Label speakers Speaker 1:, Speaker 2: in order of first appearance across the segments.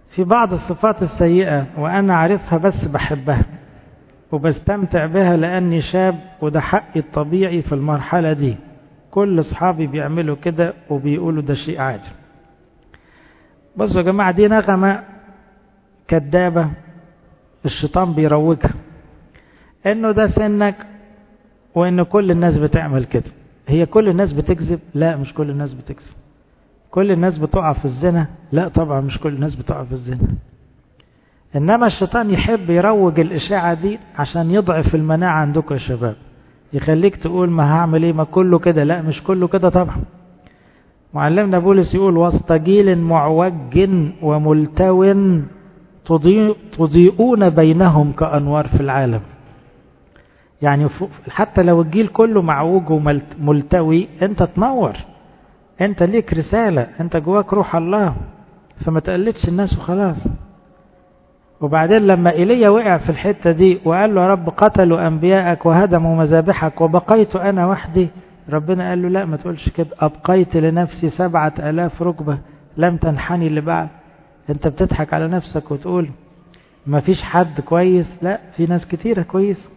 Speaker 1: في بعض الصفات السيئة وأنا عارفها بس بحبها وبستمتع بها لأني شاب وده حقي الطبيعي في المرحلة دي. كل أصحابي بيعملوا كده وبيقولوا ده شيء عادي. بصوا يا جماعة، دي نغمة كدابة الشيطان بيروجها، إنه ده سنك وإن كل الناس بتعمل كده. هي كل الناس بتكذب؟ لا، مش كل الناس بتكذب. كل الناس بتقع في الزنا؟ لا طبعا مش كل الناس بتقع في الزنا. إنما الشيطان يحب يروج الإشاعة دي عشان يضعف المناعة عندكم يا شباب، يخليك تقول ما هعمل إيه، ما كله كده. لا مش كله كده طبعا. معلمنا بولس يقول وسط جيل معوج وملتو تضيئون بينهم كأنوار في العالم. يعني حتى لو الجيل كله معوج وملتوي انت تنور، انت ليك رسالة، انت جواك روح الله، فما تقلدش الناس وخلاص. وبعدين لما إيليا وقع في الحتة دي وقال له يا رب قتلوا أنبياءك وهدموا مذابحك وبقيت أنا وحدي، ربنا قال له لا ما تقولش كده، أبقيت لنفسي 7000 ركبة لم تنحني لبعض. انت بتضحك على نفسك وتقول ما فيش حد كويس، لا في ناس كتيرة كويس.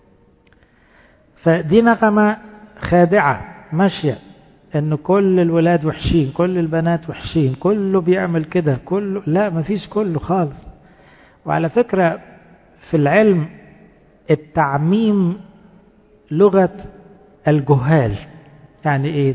Speaker 1: فدي نغمة خادعة ماشية ان كل الولاد وحشين، كل البنات وحشين، كله بيعمل كده، كله. لا ما فيش كله خالص. وعلى فكرة في العلم التعميم لغة الجهال. يعني ايه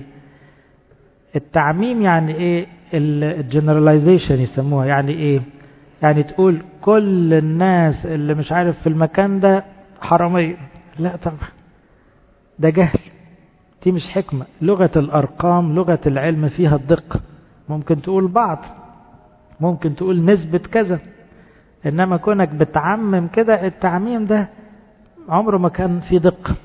Speaker 1: التعميم؟ يعني ايه الجنراليزيشن يسموها. يعني ايه؟ يعني تقول كل الناس اللي مش عارف في المكان ده حرامية. لا طبعا ده جهل، دي مش حكمة. لغة الأرقام لغة العلم فيها الدقة، ممكن تقول بعض، ممكن تقول نسبة كذا، إنما كونك بتعمم كده، التعميم ده عمره ما كان فيه دقة.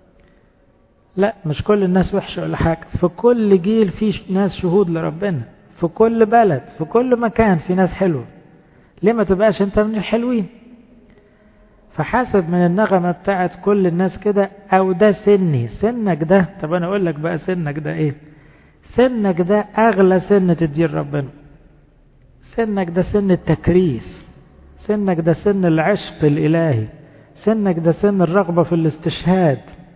Speaker 1: لا مش كل الناس وحشة ولا حاجة، في كل جيل في ناس شهود لربنا، في كل بلد في كل مكان في ناس حلوة. ليه ما تبقاش انت من الحلوين؟ فحاسب من النغمة بتاعت كل الناس كده، او ده سني، سنك ده. طب انا اقول لك بقى سنك ده ايه؟ سنك ده اغلى سن تدير ربنا. سنك ده سن التكريس، سنك ده سن العشق الالهي، سنك ده سن الرغبة في الاستشهاد.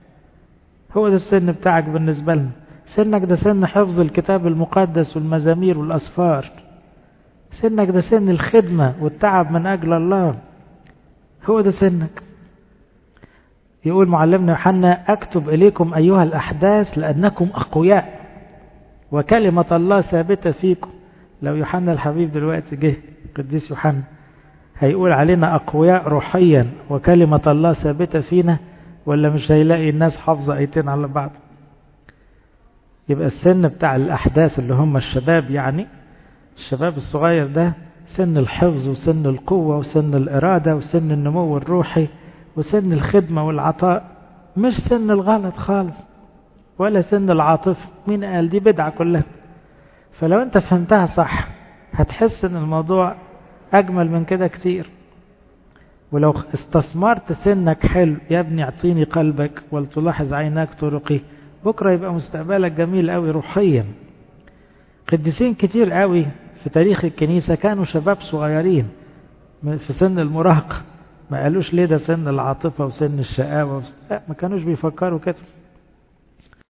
Speaker 1: هو ده السن بتاعك بالنسبة لنا. سنك ده سن حفظ الكتاب المقدس والمزامير والأسفار. سنك ده سن الخدمة والتعب من أجل الله. هو ده سنك. يقول معلمنا يوحنا أكتب إليكم أيها الأحداث لأنكم أقوياء وكلمة الله ثابتة فيكم. لو يوحنا الحبيب دلوقتي جه قديس يوحنا هيقول علينا أقوياء روحيا وكلمة الله ثابتة فينا، ولا مش هيلاقي الناس حافظة ايتين على بعض؟ يبقى السن بتاع الأحداث اللي هم الشباب، يعني الشباب الصغير ده سن الحفظ وسن القوة وسن الإرادة وسن النمو الروحي وسن الخدمة والعطاء، مش سن الغلط خالص ولا سن العاطفة. مين قال؟ دي بدعة كلها. فلو انت فهمتها صح هتحس ان الموضوع أجمل من كده كتير. ولو استثمرت سنك حلو، يا ابني اعطيني قلبك ولتلاحظ عيناك طرقي، بكرة يبقى مستقبلك جميل قوي روحيا. قديسين كتير قوي في تاريخ الكنيسة كانوا شباب صغيرين في سن المراهقة، ما قالوش ليه ده سن العاطفة وسن الشقاوة، لا ما كانوش بيفكروا كده.